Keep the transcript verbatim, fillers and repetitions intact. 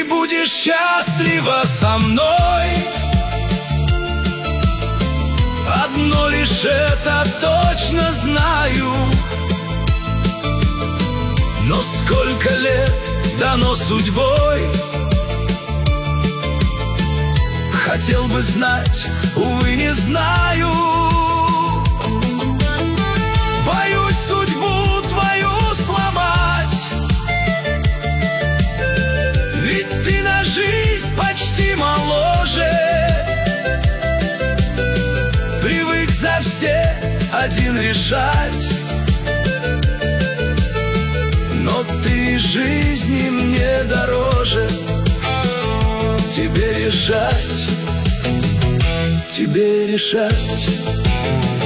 будешь счастлива со мной. Одно лишь это точно знаю. Но сколько лет дано судьбой, хотел бы знать, увы, не знаю. Боюсь судьбу твою сломать, ведь ты на жизнь почти моложе. Привык за все один решать, но ты жизни мне дороже. Тебе решать, тебе решать.